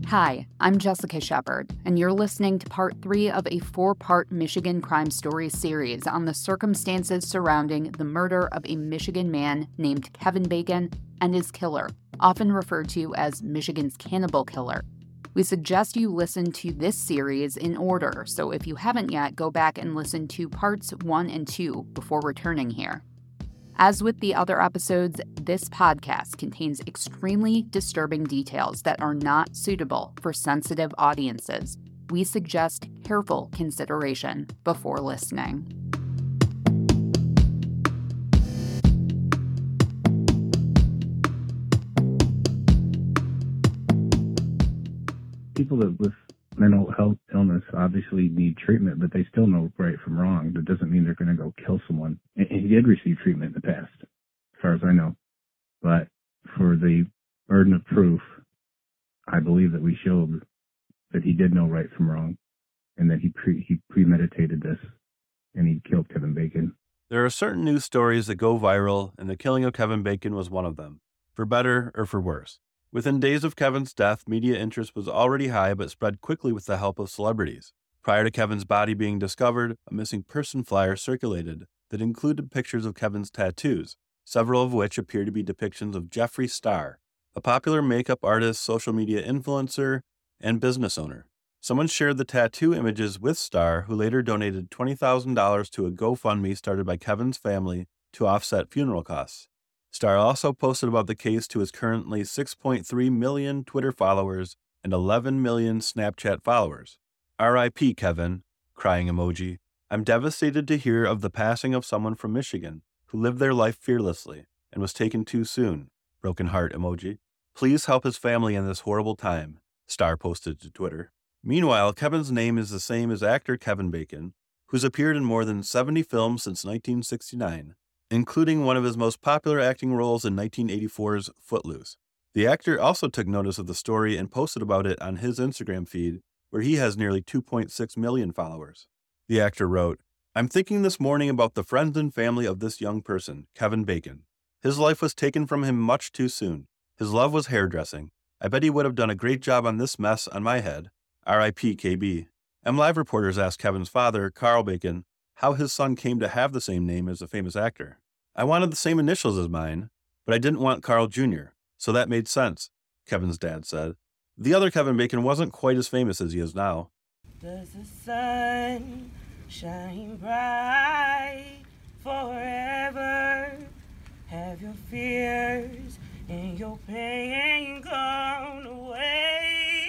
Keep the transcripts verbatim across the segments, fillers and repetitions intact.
Hi, I'm Jessica Shepard, and you're listening to part three of a four-part Michigan crime story series on the circumstances surrounding the murder of a Michigan man named Kevin Bacon and his killer, often referred to as Michigan's Cannibal Killer. We suggest you listen to this series in order, so if you haven't yet, go back and listen to parts one and two before returning here. As with the other episodes, this podcast contains extremely disturbing details that are not suitable for sensitive audiences. We suggest careful consideration before listening. People that with mental health illness obviously need treatment, but they still know right from wrong. That doesn't mean they're going to go kill someone. And he did receive treatment in the past, as far as I know. But for the burden of proof, I believe that we showed that he did know right from wrong, and that he pre- he premeditated this, and he killed Kevin Bacon. There are certain news stories that go viral, and the killing of Kevin Bacon was one of them, for better or for worse. Within days of Kevin's death, media interest was already high but spread quickly with the help of celebrities. Prior to Kevin's body being discovered, a missing person flyer circulated that included pictures of Kevin's tattoos, several of which appear to be depictions of Jeffree Star, a popular makeup artist, social media influencer, and business owner. Someone shared the tattoo images with Star, who later donated twenty thousand dollars to a GoFundMe started by Kevin's family to offset funeral costs. Star also posted about the case to his currently six point three million Twitter followers and eleven million Snapchat followers. R I P Kevin, crying emoji. I'm devastated to hear of the passing of someone from Michigan who lived their life fearlessly and was taken too soon. Broken heart emoji. Please help his family in this horrible time, Star posted to Twitter. Meanwhile, Kevin's name is the same as actor Kevin Bacon, who's appeared in more than seventy films since nineteen sixty-nine. Including one of his most popular acting roles in nineteen eighty-four's Footloose. The actor also took notice of the story and posted about it on his Instagram feed, where he has nearly two point six million followers. The actor wrote, I'm thinking this morning about the friends and family of this young person, Kevin Bacon. His life was taken from him much too soon. His love was hairdressing. I bet he would have done a great job on this mess on my head. R I P K B. M Live reporters asked Kevin's father, Carl Bacon, how his son came to have the same name as a famous actor. I wanted the same initials as mine, but I didn't want Carl Junior, so that made sense, Kevin's dad said. The other Kevin Bacon wasn't quite as famous as he is now. Does the sun shine bright forever? Have your fears and your pain gone away?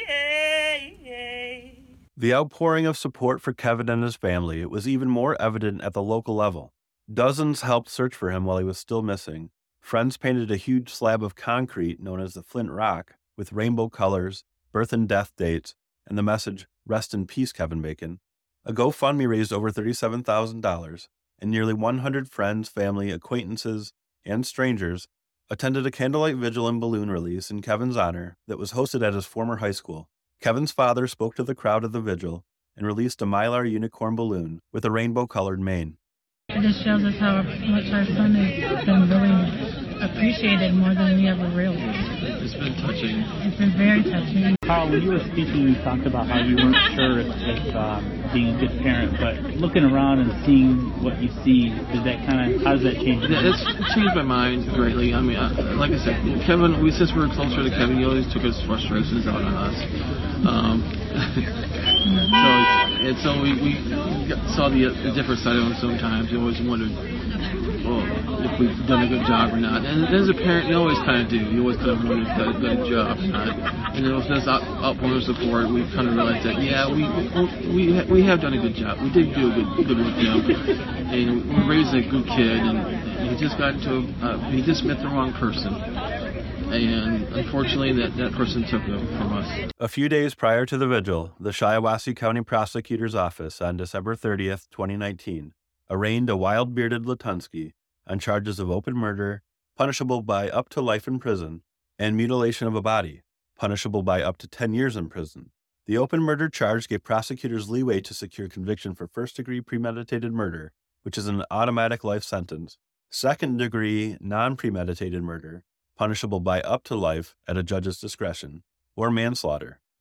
The outpouring of support for Kevin and his family was even more evident at the local level. Dozens helped search for him while he was still missing. Friends painted a huge slab of concrete known as the Flint Rock with rainbow colors, birth and death dates, and the message, Rest in Peace, Kevin Bacon. A GoFundMe raised over thirty-seven thousand dollars, and nearly one hundred friends, family, acquaintances, and strangers attended a candlelight vigil and balloon release in Kevin's honor that was hosted at his former high school. Kevin's father spoke to the crowd at the vigil and released a Mylar unicorn balloon with a rainbow-colored mane. It just shows us how much our son has been really appreciated more than we ever realized. It's been touching. It's been very touching. Carl, when you were speaking, you talked about how you weren't sure if, if um, being a good parent, but looking around and seeing what you see, does that kind of, how does that change? Yeah, it's changed my mind greatly. I mean, I, like I said, Kevin, we since we were closer to Kevin, he always took his frustrations out on us. Um, so, and so we, we saw the, the different side of him sometimes. You always wondered, well, if we've done a good job or not. And as a parent, you always kind of do. You always kind of wonder if you've done a good job or not. And then with this out, outpouring of support, we kind of realized that, yeah, we we we have done a good job. We did do a good good with him. And we're raising a good kid, and he just got into, uh, he just met the wrong person. And unfortunately, that, that person took it from us. A few days prior to the vigil, the Shiawassee County Prosecutor's Office on December thirtieth, twenty nineteen, arraigned a wild-bearded Latunsky on charges of open murder, punishable by up to life in prison, and mutilation of a body, punishable by up to ten years in prison. The open murder charge gave prosecutors leeway to secure conviction for first-degree premeditated murder, which is an automatic life sentence, second-degree non-premeditated murder, punishable by up to life at a judge's discretion, or manslaughter,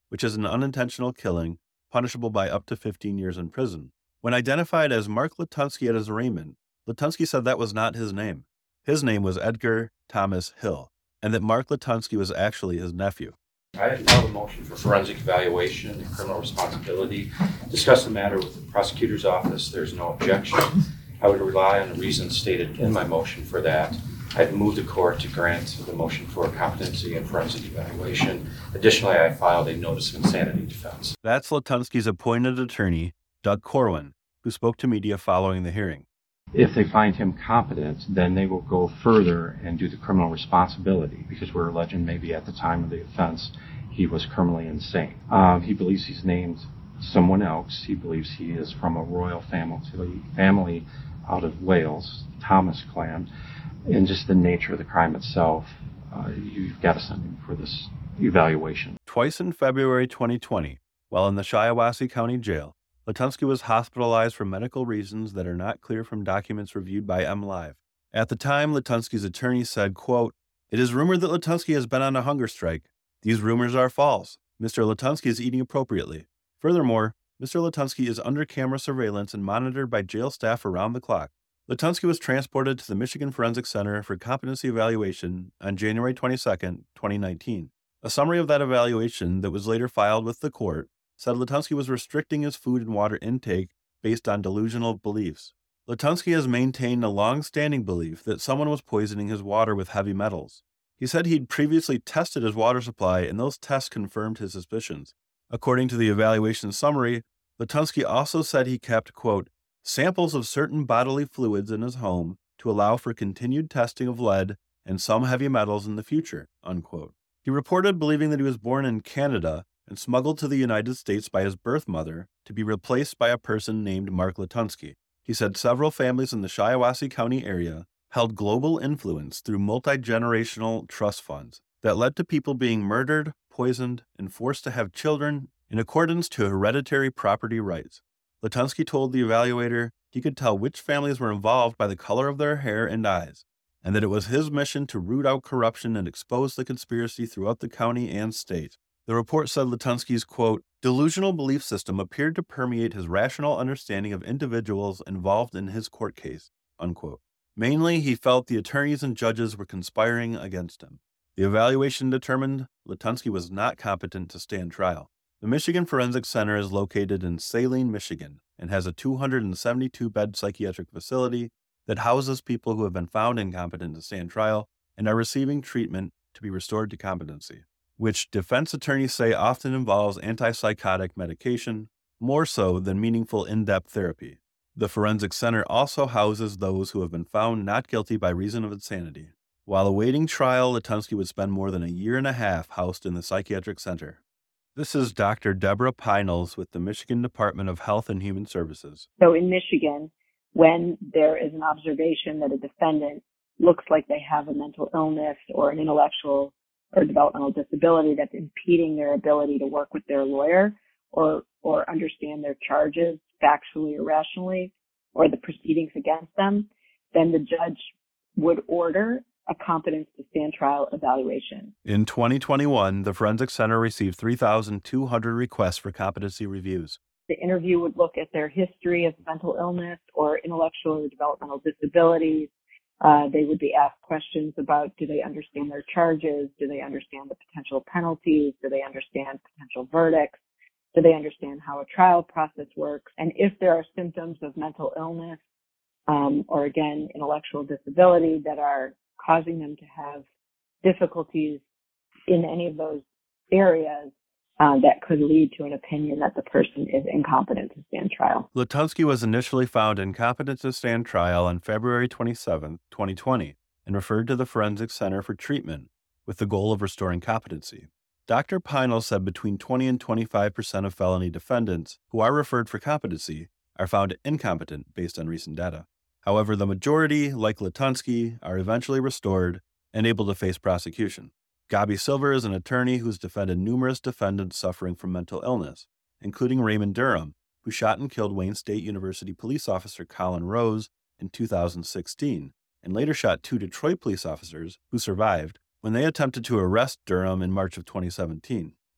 which is an unintentional killing punishable by up to fifteen years in prison. When identified as Mark Latunsky as Raymond, Latunsky said that was not his name. His name was Edgar Thomas Hill, and that Mark Latunsky was actually his nephew. I have filed a motion for forensic evaluation and criminal responsibility. Discuss the matter with the prosecutor's office. There's no objection. I would rely on the reasons stated in my motion for that. I've moved the court to grant the motion for competency and forensic evaluation. Additionally, I filed a notice of insanity defense. That's Latunsky's appointed attorney, Doug Corwin, who spoke to media following the hearing. If they find him competent, then they will go further and do the criminal responsibility, because we're alleging maybe at the time of the offense he was criminally insane. Um, he believes he's named someone else. He believes he is from a royal family, family out of Wales, Thomas clan, and just the nature of the crime itself, uh, you've got to send him for this evaluation. Twice in February twenty twenty, while in the Shiawassee County Jail, Latunsky was hospitalized for medical reasons that are not clear from documents reviewed by MLive. At the time, Latunsky's attorney said, quote, "It is rumored that Latunsky has been on a hunger strike. These rumors are false. Mister Latunsky is eating appropriately. Furthermore, Mister Latunsky is under camera surveillance and monitored by jail staff around the clock." Latunsky was transported to the Michigan Forensic Center for competency evaluation on January twenty-second, twenty nineteen. A summary of that evaluation that was later filed with the court said Latunsky was restricting his food and water intake based on delusional beliefs. Latunsky has maintained a long-standing belief that someone was poisoning his water with heavy metals. He said he'd previously tested his water supply, and those tests confirmed his suspicions. According to the evaluation summary, Latunsky also said he kept, quote, "samples of certain bodily fluids in his home to allow for continued testing of lead and some heavy metals in the future," unquote. He reported believing that he was born in Canada and smuggled to the United States by his birth mother to be replaced by a person named Mark Latunsky. He said several families in the Shiawassee County area held global influence through multi-generational trust funds that led to people being murdered, poisoned, and forced to have children in accordance to hereditary property rights. Latunsky told the evaluator he could tell which families were involved by the color of their hair and eyes, and that it was his mission to root out corruption and expose the conspiracy throughout the county and state. The report said Latunsky's, quote, "delusional belief system appeared to permeate his rational understanding of individuals involved in his court case," unquote. Mainly, he felt the attorneys and judges were conspiring against him. The evaluation determined Latunsky was not competent to stand trial. The Michigan Forensic Center is located in Saline, Michigan, and has a two hundred seventy-two bed psychiatric facility that houses people who have been found incompetent to stand trial and are receiving treatment to be restored to competency, which defense attorneys say often involves antipsychotic medication, more so than meaningful in-depth therapy. The Forensic Center also houses those who have been found not guilty by reason of insanity. While awaiting trial, Latunsky would spend more than a year and a half housed in the psychiatric center. This is Doctor Deborah Peinels with the Michigan Department of Health and Human Services. So in Michigan, when there is an observation that a defendant looks like they have a mental illness or an intellectual or developmental disability that's impeding their ability to work with their lawyer or or understand their charges factually or rationally or the proceedings against them, then the judge would order a competence to stand trial evaluation. In twenty twenty-one, the Forensic Center received three thousand two hundred requests for competency reviews. The interview would look at their history of mental illness or intellectual or developmental disabilities. Uh, they would be asked questions about, do they understand their charges? Do they understand the potential penalties? Do they understand potential verdicts? Do they understand how a trial process works? And if there are symptoms of mental illness um, or, again, intellectual disability that are causing them to have difficulties in any of those areas, uh, that could lead to an opinion that the person is incompetent to stand trial. Latunsky was initially found incompetent to stand trial on February twenty-seventh, twenty twenty, and referred to the Forensic Center for treatment with the goal of restoring competency. Doctor Peinel said between twenty and twenty-five percent of felony defendants who are referred for competency are found incompetent based on recent data. However, the majority, like Latunsky, are eventually restored and able to face prosecution. Gabi Silver is an attorney who's defended numerous defendants suffering from mental illness, including Raymond Durham, who shot and killed Wayne State University police officer Colin Rose in two thousand sixteen, and later shot two Detroit police officers who survived when they attempted to arrest Durham in March of twenty seventeen.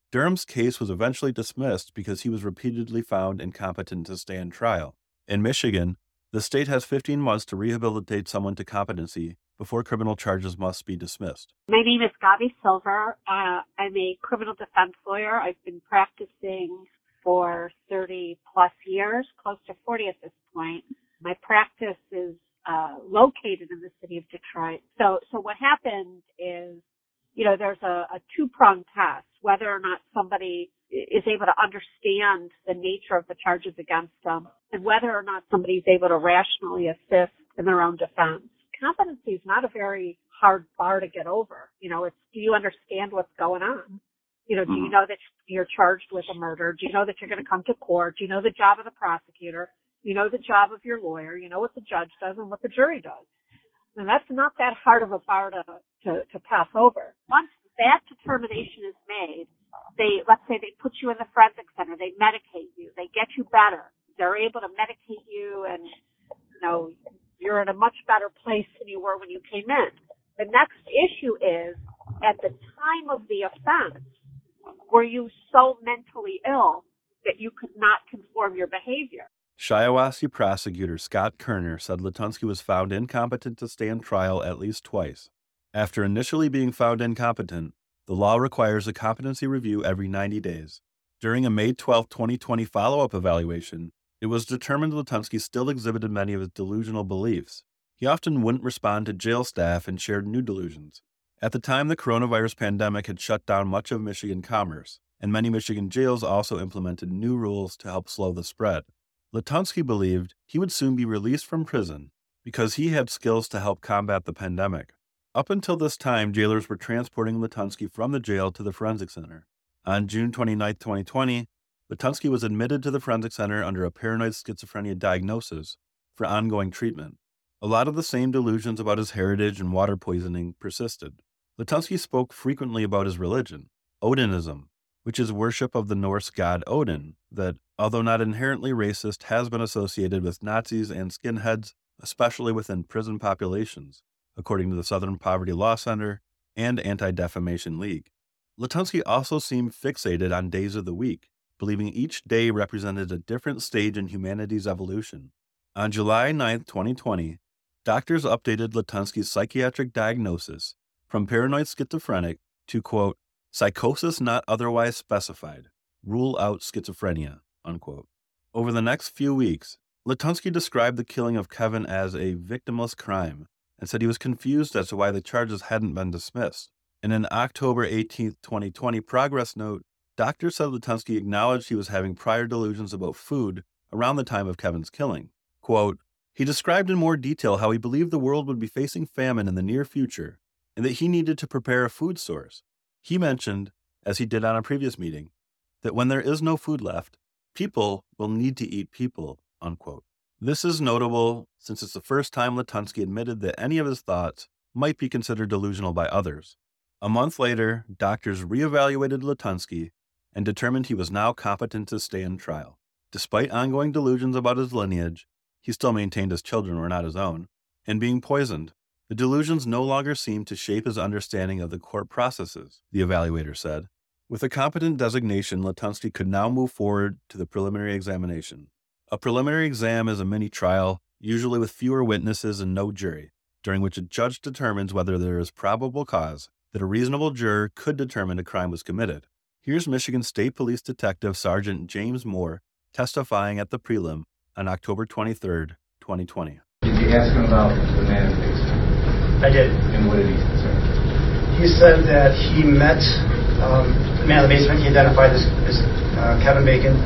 Durham's case was eventually dismissed because he was repeatedly found incompetent to stand trial. In Michigan, the state has fifteen months to rehabilitate someone to competency before criminal charges must be dismissed. My name is Gabi Silver. Uh, I'm a criminal defense lawyer. I've been practicing for thirty plus years, close to forty at this point. My practice is uh, located in the city of Detroit. So, so what happened is, you know, there's a, a two-pronged test, whether or not somebody is able to understand the nature of the charges against them, and whether or not somebody's able to rationally assist in their own defense. Competency is not a very hard bar to get over. You know, it's, do you understand what's going on? You know, do you know that you're charged with a murder? Do you know that you're going to come to court? Do you know the job of the prosecutor? You know the job of your lawyer? You know what the judge does and what the jury does? And that's not that hard of a bar to, to, to pass over. Once that determination is made, they, let's say they put you in the forensic center, they medicate you, they get you better. They're able to medicate you and, you know, you're in a much better place than you were when you came in. The next issue is, at the time of the offense, were you so mentally ill that you could not conform your behavior? Shiawassee prosecutor Scott Kerner said Latunski was found incompetent to stand trial at least twice. After initially being found incompetent, the law requires a competency review every ninety days. During a May twelfth, twenty twenty follow-up evaluation, it was determined Latunski still exhibited many of his delusional beliefs. He often wouldn't respond to jail staff and shared new delusions. At the time, the coronavirus pandemic had shut down much of Michigan commerce, and many Michigan jails also implemented new rules to help slow the spread. Latunski believed he would soon be released from prison because he had skills to help combat the pandemic. Up until this time, jailers were transporting Latunski from the jail to the forensic center. On June twenty-ninth, twenty twenty, Latunski was admitted to the forensic center under a paranoid schizophrenia diagnosis for ongoing treatment. A lot of the same delusions about his heritage and water poisoning persisted. Latunski spoke frequently about his religion, Odinism, which is worship of the Norse god Odin that, although not inherently racist, has been associated with Nazis and skinheads, especially within prison populations, according to the Southern Poverty Law Center and Anti-Defamation League. Latunski also seemed fixated on days of the week, believing each day represented a different stage in humanity's evolution. On July ninth, twenty twenty, doctors updated Latunski's psychiatric diagnosis from paranoid schizophrenic to, quote, psychosis not otherwise specified, rule out schizophrenia, unquote. Over the next few weeks, Latunski described the killing of Kevin as a victimless crime and said he was confused as to why the charges hadn't been dismissed. In an October eighteenth, twenty twenty progress note, doctors said Latunski acknowledged he was having prior delusions about food around the time of Kevin's killing. Quote, he described in more detail how he believed the world would be facing famine in the near future and that he needed to prepare a food source. He mentioned, as he did on a previous meeting, that when there is no food left, people will need to eat people, unquote. This is notable since it's the first time Latunski admitted that any of his thoughts might be considered delusional by others. A month later, doctors reevaluated Latunski and determined he was now competent to stand trial. Despite ongoing delusions about his lineage, he still maintained his children were not his own, and being poisoned. The delusions no longer seemed to shape his understanding of the court processes, the evaluator said. With a competent designation, Latunski could now move forward to the preliminary examination. A preliminary exam is a mini-trial, usually with fewer witnesses and no jury, during which a judge determines whether there is probable cause that a reasonable juror could determine a crime was committed. Here's Michigan State Police Detective Sergeant James Moore testifying at the prelim on October twenty-third, twenty twenty. Did you ask him about the man in the basement? I did. And what did he say? He said that he met um, the man in the basement. He identified this as uh, Kevin Bacon.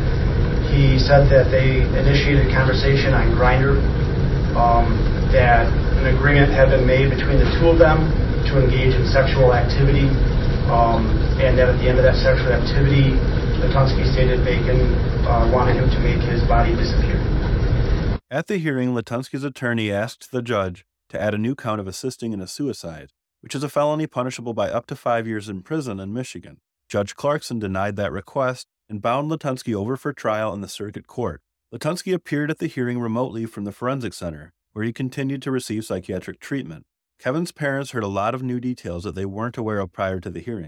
He said that they initiated a conversation on Grindr, um, that an agreement had been made between the two of them to engage in sexual activity, um, and that at the end of that sexual activity, Latunski stated Bacon uh, wanted him to make his body disappear. At the hearing, Latunski's attorney asked the judge to add a new count of assisting in a suicide, which is a felony punishable by up to five years in prison in Michigan. Judge Clarkson denied that request and bound Latunski over for trial in the circuit court. Latunski appeared at the hearing remotely from the forensic center, where he continued to receive psychiatric treatment. Kevin's parents heard a lot of new details that they weren't aware of prior to the hearing.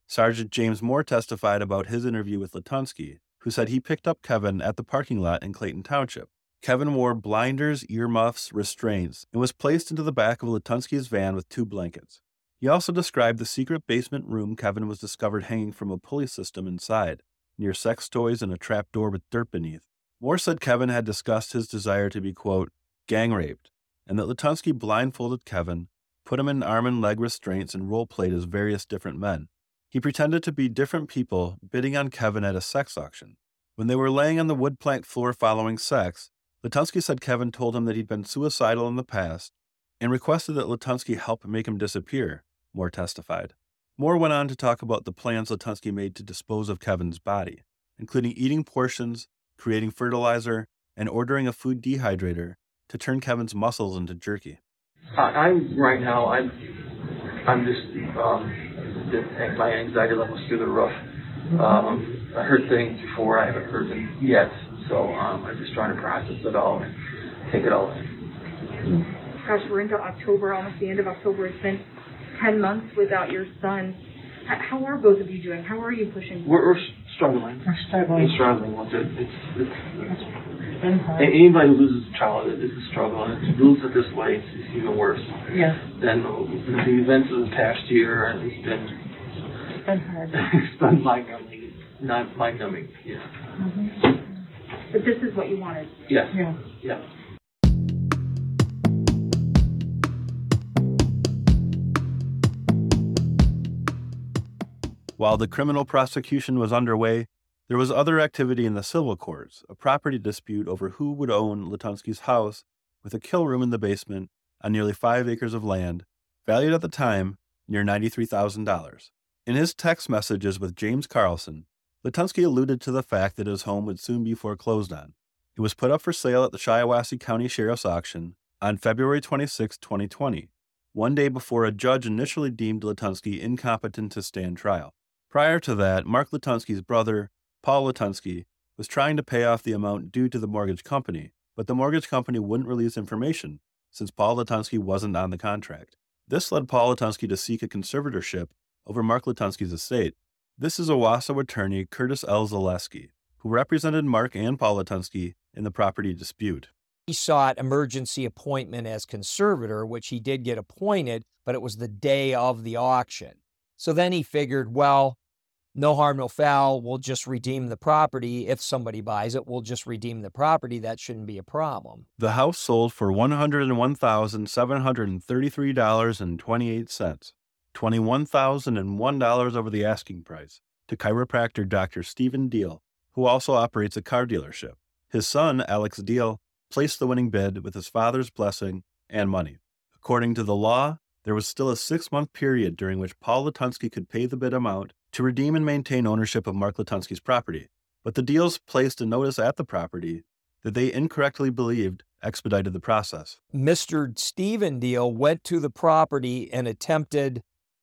Sergeant James Moore testified about his interview with Lutunsky, who said he picked up Kevin at the parking lot in Clayton Township. Kevin wore blinders, earmuffs, restraints, and was placed into the back of Lutunsky's van with two blankets. He also described the secret basement room Kevin was discovered hanging from a pulley system inside, near sex toys and a trap door with dirt beneath. Moore said Kevin had discussed his desire to be, quote, gang raped, and that Lutunsky blindfolded Kevin, put him in arm and leg restraints, and role-played as various different men. He pretended to be different people bidding on Kevin at a sex auction. When they were laying on the wood plank floor following sex, Lutunsky said Kevin told him that he'd been suicidal in the past and requested that Lutunsky help make him disappear, Moore testified. Moore went on to talk about the plans Lutunsky made to dispose of Kevin's body, including eating portions, creating fertilizer, and ordering a food dehydrator to turn Kevin's muscles into jerky. I, I'm right now. I'm. I'm just. Um, just my anxiety levels through the roof. Um, I heard things before. I haven't heard them yet. So um, I'm just trying to process it all and take it all in. Gosh, we're into October, almost the end of October. It's been ten months without your son. How are both of you doing? How are you pushing? We're, we're struggling. We're struggling. We're struggling with it. It's, it's, it's, it's been hard. Anybody who loses a child is a struggle, and to lose it this way, it's, it's even worse. Yeah. Than the events of the past year, and it's been. It's been hard. It's been mind-numbing. Not mind-numbing. Yeah. Mm-hmm. But this is what you wanted. Yes. Yeah. Yeah. While the criminal prosecution was underway, there was other activity in the civil courts, a property dispute over who would own Lutunsky's house with a kill room in the basement on nearly five acres of land, valued at the time near ninety-three thousand dollars. In his text messages with James Carlson, Lutunsky alluded to the fact that his home would soon be foreclosed on. It was put up for sale at the Shiawassee County Sheriff's Auction on February twenty-sixth, twenty twenty, one day before a judge initially deemed Lutunsky incompetent to stand trial. Prior to that, Mark Lutunsky's brother, Paul Lutunsky, was trying to pay off the amount due to the mortgage company, but the mortgage company wouldn't release information since Paul Lutunsky wasn't on the contract. This led Paul Lutunsky to seek a conservatorship over Mark Lutunsky's estate. This is Owasso attorney Curtis L. Zaleski, who represented Mark and Paul Lutunsky in the property dispute. He sought emergency appointment as conservator, which he did get appointed, but it was the day of the auction. So then he figured, well, no harm, no foul, we'll just redeem the property. If somebody buys it, we'll just redeem the property. That shouldn't be a problem. The house sold for one hundred one thousand seven hundred thirty-three dollars and twenty-eight cents, twenty-one thousand one dollars over the asking price, to chiropractor Doctor Stephen Deal, who also operates a car dealership. His son, Alex Deal, placed the winning bid with his father's blessing and money. According to the law, there was still a six-month period during which Paul Lutunsky could pay the bid amount to redeem and maintain ownership of Mark Lutunsky's property, but the Deals placed a notice at the property that they incorrectly believed expedited the process. Mister Stephen Deal went to the property and attempted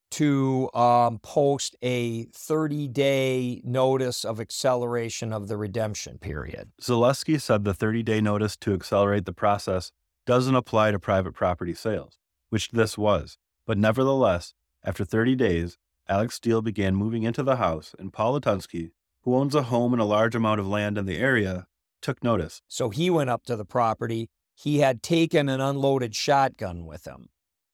to um, post a thirty-day notice of acceleration of the redemption period. Zaleski said the thirty-day notice to accelerate the process doesn't apply to private property sales, which this was, but nevertheless, after thirty days, Alex Deal began moving into the house, and Paul Lutunsky, who owns a home and a large amount of land in the area, took notice. So he went up to the property. He had taken an unloaded shotgun with him.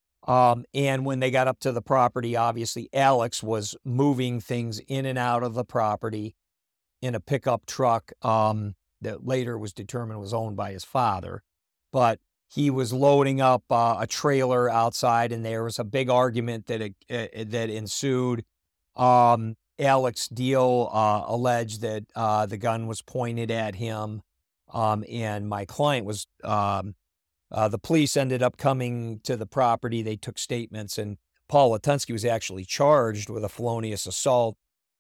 Um, and when they got up to the property, obviously Alex was moving things in and out of the property in a pickup truck um, that later was determined was owned by his father. But he was loading up uh, a trailer outside, and there was a big argument that it, uh, that ensued. Um, Alex Deal uh, alleged that uh, the gun was pointed at him, um, and my client was. Um, uh, the police ended up coming to the property. They took statements, and Paul Lutunsky was actually charged with a felonious assault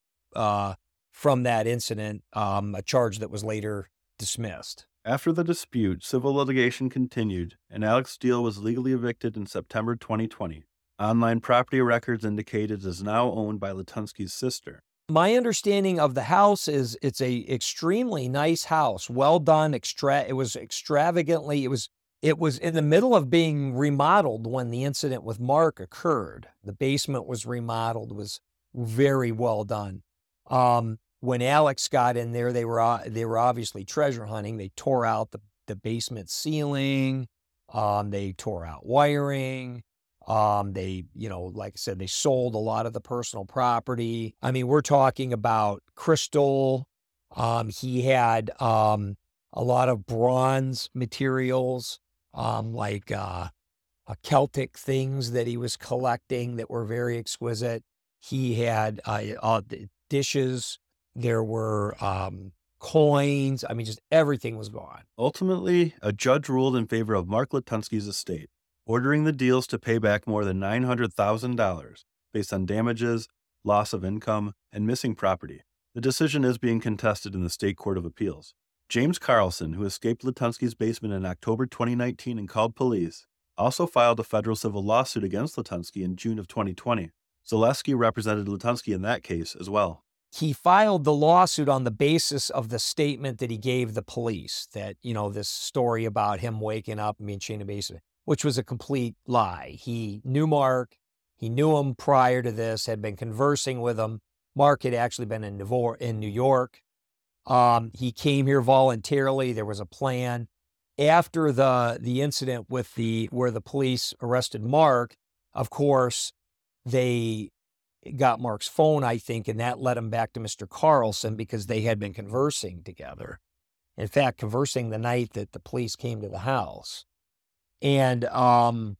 uh, from that incident, um, a charge that was later dismissed. After the dispute, civil litigation continued, and Alex Deal was legally evicted in September twenty twenty. Online property records indicate it is now owned by Lutunsky's sister. My understanding of the house is it's a extremely nice house, well done. Extra, it was extravagantly, it was it was in the middle of being remodeled when the incident with Mark occurred. The basement was remodeled, was very well done. Um, when Alex got in there, they were uh, they were obviously treasure hunting. They tore out the, the basement ceiling. Um, they tore out wiring. Um, they, you know, like I said, they sold a lot of the personal property. I mean, we're talking about crystal. Um, he had um, a lot of bronze materials, um, like uh, uh, Celtic things that he was collecting that were very exquisite. He had uh, uh, dishes. There were um, coins. I mean, just everything was gone. Ultimately, a judge ruled in favor of Mark Lutunsky's estate, ordering the deals to pay back more than nine hundred thousand dollars based on damages, loss of income, and missing property. The decision is being contested in the State Court of Appeals. James Carlson, who escaped Lutunsky's basement in October twenty nineteen and called police, also filed a federal civil lawsuit against Lutunsky in June of twenty twenty. Zaleski represented Lutunsky in that case as well. He filed the lawsuit on the basis of the statement that he gave the police, that, you know, this story about him waking up and being chained in the basement, which was a complete lie. He knew Mark. He knew him prior to this, had been conversing with him. Mark had actually been in New York. Um, he came here voluntarily. There was a plan. After the the incident with the where the police arrested Mark, of course, they got Mark's phone, I think, and that led him back to Mister Carlson because they had been conversing together. In fact, conversing the night that the police came to the house. And um,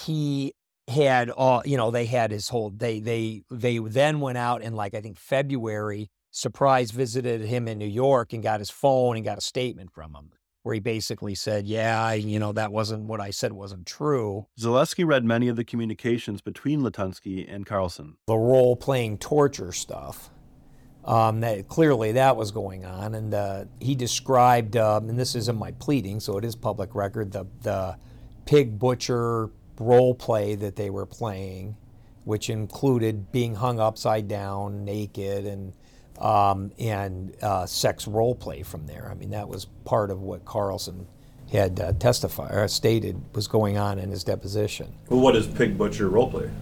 he had all, you know, they had his whole, they, they, they then went out and, like, I think February, surprise visited him in New York and got his phone and got a statement from him where he basically said, yeah, I, you know, that wasn't what I said wasn't true. Zaleski read many of the communications between Lutunsky and Carlson. The role-playing torture stuff, um, that clearly that was going on. And uh, he described, um, and this is in my pleading, so it is public record, the, the pig butcher role play that they were playing, which included being hung upside down, naked, and Um, and uh, sex role play from there. I mean, that was part of what Carlson had uh, testified or stated was going on in his deposition. Well, what is pig butcher role play?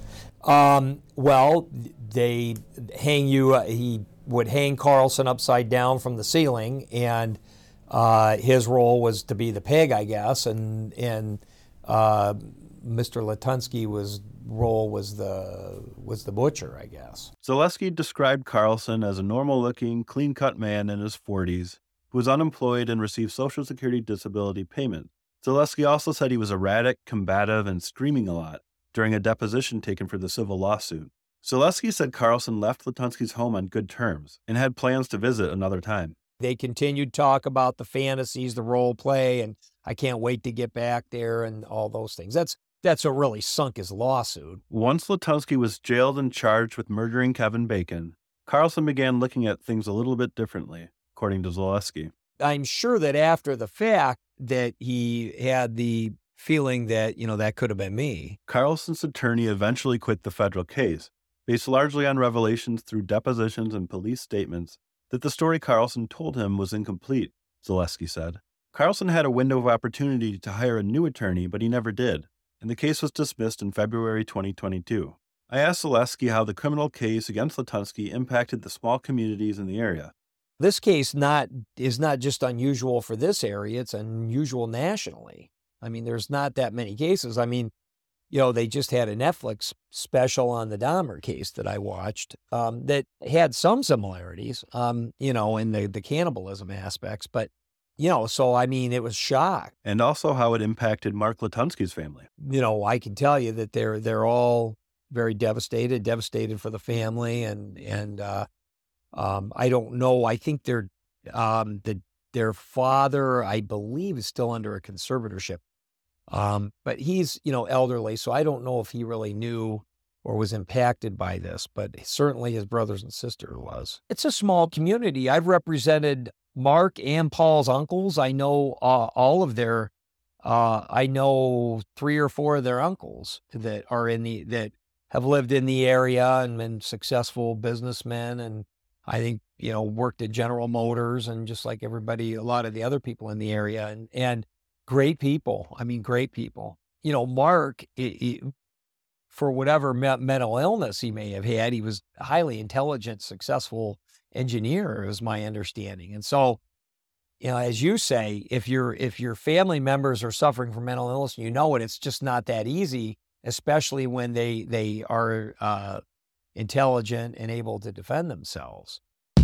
Um, well, they hang you. Uh, he would hang Carlson upside down from the ceiling, and uh, his role was to be the pig, I guess, and and uh, Mister Lutunsky was. role was the was the butcher, I guess. Zaleski described Carlson as a normal-looking, clean-cut man in his forties who was unemployed and received Social Security disability payment. Zaleski also said he was erratic, combative, and screaming a lot during a deposition taken for the civil lawsuit. Zaleski said Carlson left Lutunsky's home on good terms and had plans to visit another time. They continued to talk about the fantasies, the role play, and I can't wait to get back there and all those things. That's That's what really sunk his lawsuit. Once Lutunsky was jailed and charged with murdering Kevin Bacon, Carlson began looking at things a little bit differently, according to Zaleski. I'm sure that after the fact that he had the feeling that, you know, that could have been me. Carlson's attorney eventually quit the federal case, based largely on revelations through depositions and police statements that the story Carlson told him was incomplete, Zaleski said. Carlson had a window of opportunity to hire a new attorney, but he never did, and the case was dismissed in February twenty twenty-two. I asked Zaleski how the criminal case against Lutunsky impacted the small communities in the area. This case not is not just unusual for this area, it's unusual nationally. I mean, there's not that many cases. I mean, you know, they just had a Netflix special on the Dahmer case that I watched um, that had some similarities, um, you know, in the, the cannibalism aspects, but you know, so, I mean, it was shock. And also how it impacted Mark Lutunsky's family. You know, I can tell you that they're they're all very devastated, devastated for the family. And, and uh, um, I don't know, I think they're, um, the, their father, I believe, is still under a conservatorship. Um, but he's, you know, elderly, so I don't know if he really knew or was impacted by this, but certainly his brothers and sister was. It's a small community. I've represented Mark and Paul's uncles. I know uh, all of their, uh, I know three or four of their uncles that are in the, that have lived in the area and been successful businessmen. And I think, you know, worked at General Motors and just like everybody, a lot of the other people in the area, and, and great people. I mean, great people. You know, Mark, it, it, for whatever me- mental illness he may have had. He was a highly intelligent, successful engineer, is my understanding. And so, you know, as you say, if your if your family members are suffering from mental illness and you know it, it's just not that easy, especially when they they are uh, intelligent and able to defend themselves.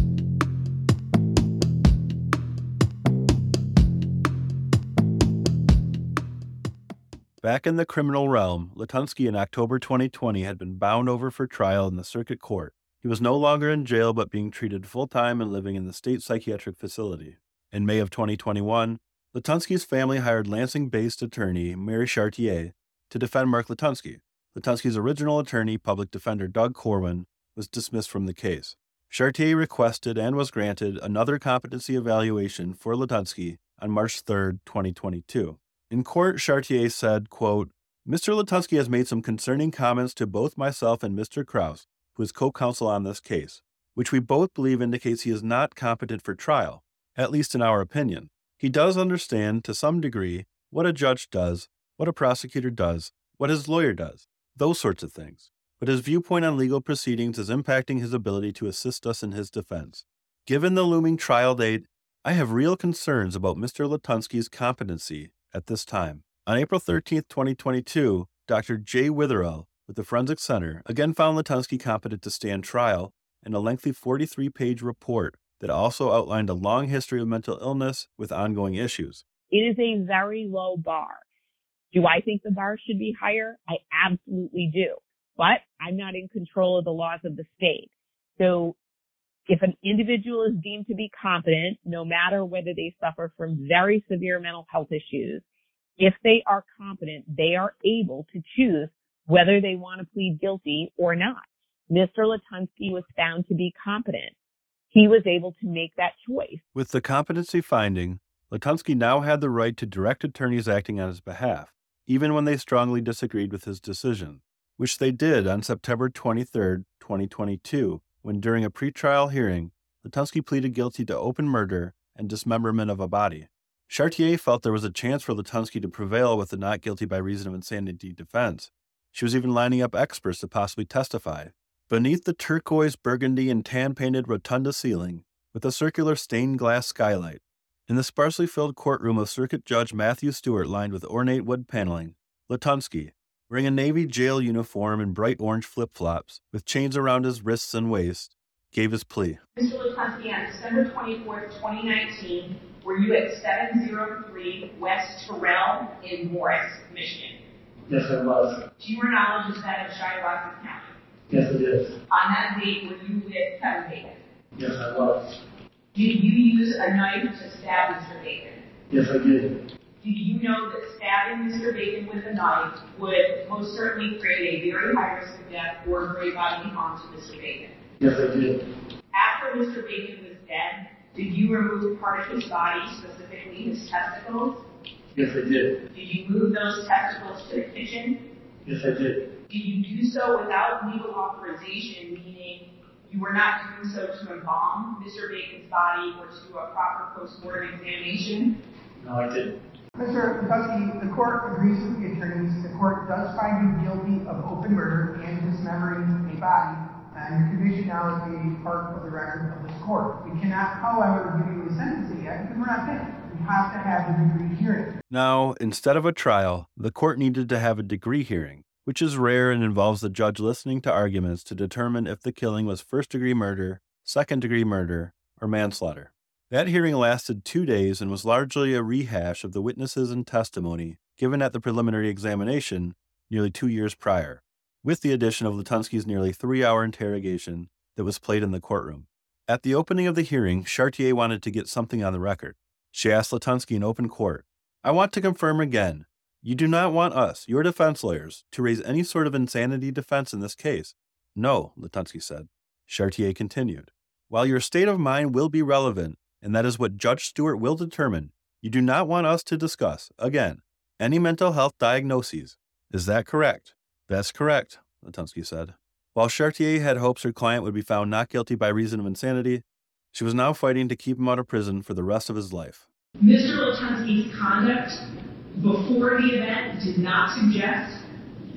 Back in the criminal realm, Lutunsky in October twenty twenty had been bound over for trial in the circuit court. He was no longer in jail but being treated full-time and living in the state psychiatric facility. In May of twenty twenty-one, Lutunsky's family hired Lansing-based attorney Mary Chartier to defend Mark Lutunsky. Lutunsky's original attorney, public defender Doug Corwin, was dismissed from the case. Chartier requested and was granted another competency evaluation for Lutunsky on March third, twenty twenty-two. In court, Chartier said, quote, "Mister Lutunsky has made some concerning comments to both myself and Mister Kraus, who is co-counsel on this case, which we both believe indicates he is not competent for trial, at least in our opinion. He does understand, to some degree, what a judge does, what a prosecutor does, what his lawyer does, those sorts of things. But his viewpoint on legal proceedings is impacting his ability to assist us in his defense. Given the looming trial date, I have real concerns about Mister Lutunsky's competency at this time." On April thirteenth, twenty twenty-two, Doctor Jay Witherell with the Forensic Center again found Lutunsky competent to stand trial in a lengthy forty-three page report that also outlined a long history of mental illness with ongoing issues. It is a very low bar. Do I think the bar should be higher? I absolutely do. But I'm not in control of the laws of the state. So if an individual is deemed to be competent, no matter whether they suffer from very severe mental health issues, if they are competent, they are able to choose whether they want to plead guilty or not. Mister Lutunsky was found to be competent. He was able to make that choice. With the competency finding, Lutunsky now had the right to direct attorneys acting on his behalf, even when they strongly disagreed with his decision, which they did on September twenty-third, twenty twenty-two, when during a pretrial hearing, Lutunsky pleaded guilty to open murder and dismemberment of a body. Chartier felt there was a chance for Lutunsky to prevail with the not guilty by reason of insanity defense. She was even lining up experts to possibly testify. Beneath the turquoise, burgundy, and tan-painted rotunda ceiling, with a circular stained glass skylight, in the sparsely filled courtroom of Circuit Judge Matthew Stewart lined with ornate wood paneling, Lutunsky, wearing a Navy jail uniform and bright orange flip-flops, with chains around his wrists and waist, gave his plea. Mister Lutunsky, on December twenty-fourth, twenty nineteen, were you at seven oh three West Terrell in Morris, Michigan? Yes, I was. To your knowledge, is that in Shiawassee County? Yes, it is. On that date, were you with Kevin Bacon? Yes, I was. Did you use a knife to stab Mister Bacon? Yes, I did. Did you know that stabbing Mister Bacon with a knife would most certainly create a very high risk of death or great bodily harm to Mister Bacon? Yes, I did. After Mister Bacon was dead, did you remove part of his body, specifically his testicles? Yes, I did. Did you move those testicles to the kitchen? Yes, I did. Did you do so without legal authorization, meaning you were not doing so to embalm Mister Bacon's body or to do a proper post-mortem examination? No, I didn't. Mister Lutunsky, the court agrees with the attorneys. The court does find you guilty of open murder and dismembering a body, and your conviction now is a part of the record of this court. We cannot, however, give you a sentence yet because we're not finished. We have to have a degree hearing. Now, instead of a trial, the court needed to have a degree hearing, which is rare and involves the judge listening to arguments to determine if the killing was first-degree murder, second-degree murder, or manslaughter. That hearing lasted two days and was largely a rehash of the witnesses and testimony given at the preliminary examination nearly two years prior, with the addition of Lutunsky's nearly three-hour interrogation that was played in the courtroom. At the opening of the hearing, Chartier wanted to get something on the record. She asked Lutunsky in open court, "I want to confirm again, you do not want us, your defense lawyers, to raise any sort of insanity defense in this case?" "No," Lutunsky said. Chartier continued, "While your state of mind will be relevant, and that is what Judge Stewart will determine, you do not want us to discuss, again, any mental health diagnoses. Is that correct?" "That's correct," Lutunsky said. While Chartier had hopes her client would be found not guilty by reason of insanity, she was now fighting to keep him out of prison for the rest of his life. Mister Lutunsky's conduct before the event did not suggest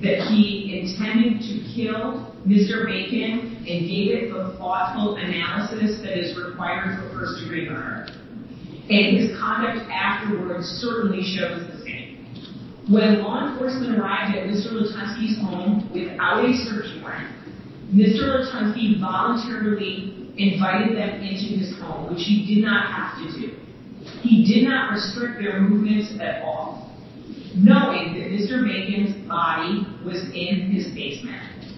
that he intended to kill Mister Bacon and gave it the thoughtful analysis that is required for first-degree murder. And his conduct afterwards certainly shows the same. When law enforcement arrived at Mister Lutunsky's home without a search warrant, Mister Lutunsky voluntarily invited them into his home, which he did not have to do. He did not restrict their movements at all, knowing that Mister Bacon's body was in his basement.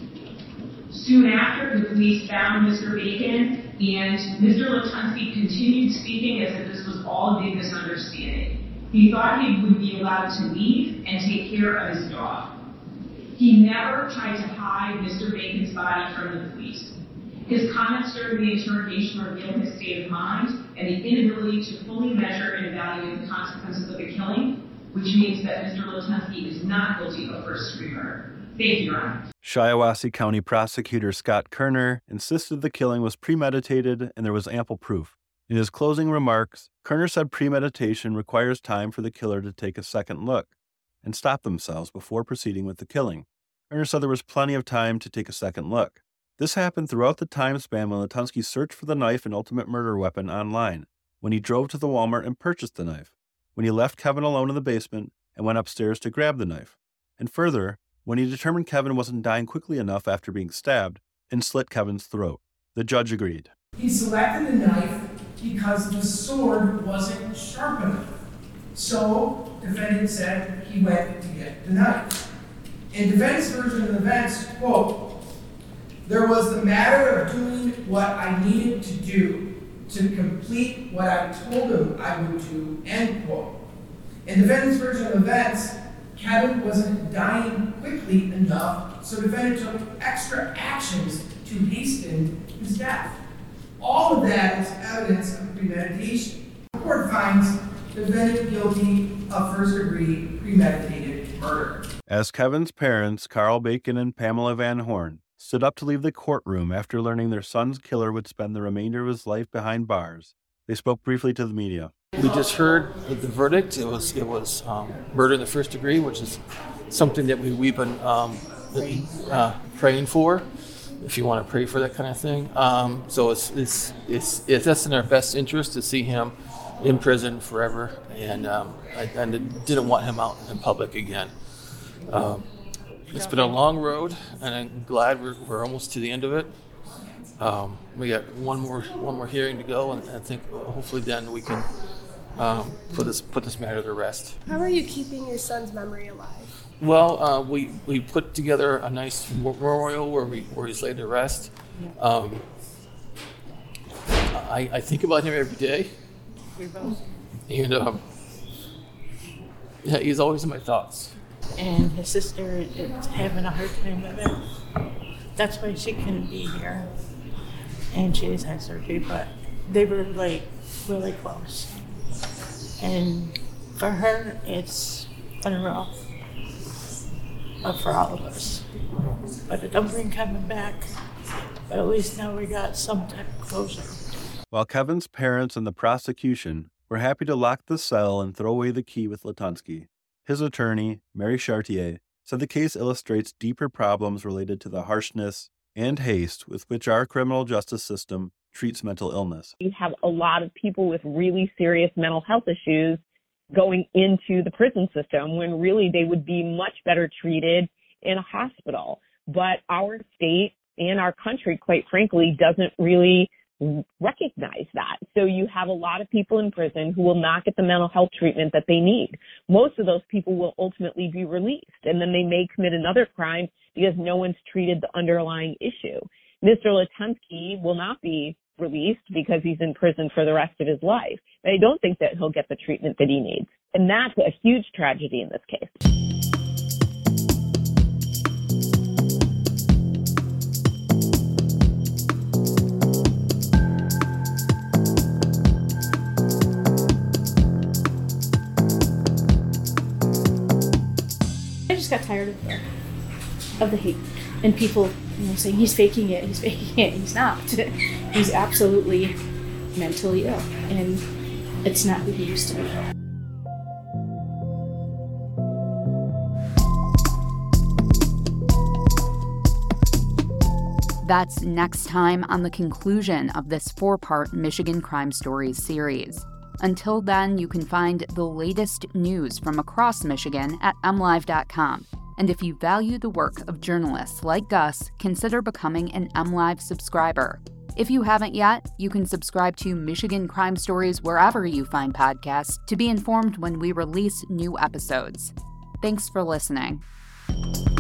Soon after, the police found Mister Bacon, and Mister Lutunsky continued speaking as if this was all a big misunderstanding. He thought he would be allowed to leave and take care of his dog. He never tried to hide Mister Bacon's body from the police. His comments during the interrogation revealed his state of mind and the inability to fully measure and evaluate the consequences of the killing, which means that Mister Lutunsky is not guilty of first-degree murder. Thank you, Your Honor. Shiawassee County Prosecutor Scott Kerner insisted the killing was premeditated and there was ample proof. In his closing remarks, Kerner said premeditation requires time for the killer to take a second look and stop themselves before proceeding with the killing. Kerner said there was plenty of time to take a second look. This happened throughout the time span when Lutunsky searched for the knife and ultimate murder weapon online, when he drove to the Walmart and purchased the knife, when he left Kevin alone in the basement and went upstairs to grab the knife, and further, when he determined Kevin wasn't dying quickly enough after being stabbed and slit Kevin's throat. The judge agreed. He selected the knife because the sword wasn't sharp enough. So, defendant said he went to get the knife. In defendant's version of events, quote, "There was the matter of doing what I needed to do to complete what I told him I would do," end quote. In defendant's version of events, Kevin wasn't dying quickly enough, so defendant took extra actions to hasten his death. All of that is evidence of premeditation. The court finds the defendant guilty of first-degree premeditated murder. As Kevin's parents, Carl Bacon and Pamela Van Horn, stood up to leave the courtroom after learning their son's killer would spend the remainder of his life behind bars, they spoke briefly to the media. We just heard the verdict. It was it was um, murder in the first degree, which is something that we, we've been um, uh, praying for, if you want to pray for that kind of thing. Um, so it's, it's, it's, it's that's in our best interest to see him in prison forever, and um, I, I didn't want him out in public again. Um, it's been a long road, and I'm glad we're, we're almost to the end of it. Um, we got one more one more hearing to go, and I think hopefully then we can um, put this put this matter to rest. How are you keeping your son's memory alive? Well, uh, we we put together a nice memorial where we where he's laid to rest. Um, I I think about him every day, and um, yeah, he's always in my thoughts. And his sister is having a hard time with it. That's why she couldn't be here. And she just had surgery, but they were like really close. And for her, it's been rough, but for all of us. But it don't bring Kevin back. But at least now we got some type of closure. While Kevin's parents and the prosecution were happy to lock the cell and throw away the key with Lutunsky, his attorney, Mary Chartier, said the case illustrates deeper problems related to the harshness and haste with which our criminal justice system treats mental illness. You have a lot of people with really serious mental health issues going into the prison system when really they would be much better treated in a hospital. But our state and our country, quite frankly, doesn't really recognize that. So you have a lot of people in prison who will not get the mental health treatment that they need. Most of those people will ultimately be released, and then they may commit another crime because no one's treated the underlying issue. Mister Lutunsky will not be released because he's in prison for the rest of his life. But I don't think that he'll get the treatment that he needs. And that's a huge tragedy in this case. I just got tired of the, of the hate and people, you know, saying he's faking it, he's faking it. He's not. He's absolutely mentally ill, and it's not who he used to be. That's next time on the conclusion of this four-part Michigan Crime Stories series. Until then, you can find the latest news from across Michigan at m live dot com. And if you value the work of journalists like Gus, consider becoming an MLive subscriber. If you haven't yet, you can subscribe to Michigan Crime Stories wherever you find podcasts to be informed when we release new episodes. Thanks for listening.